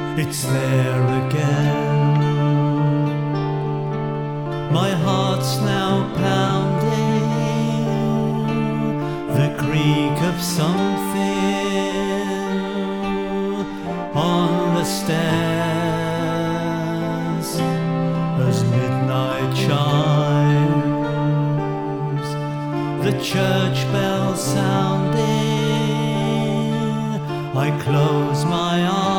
It's there again. My heart's now pounding the creak of something on the stairs as midnight chimes, the church bell sounding. I close my eyes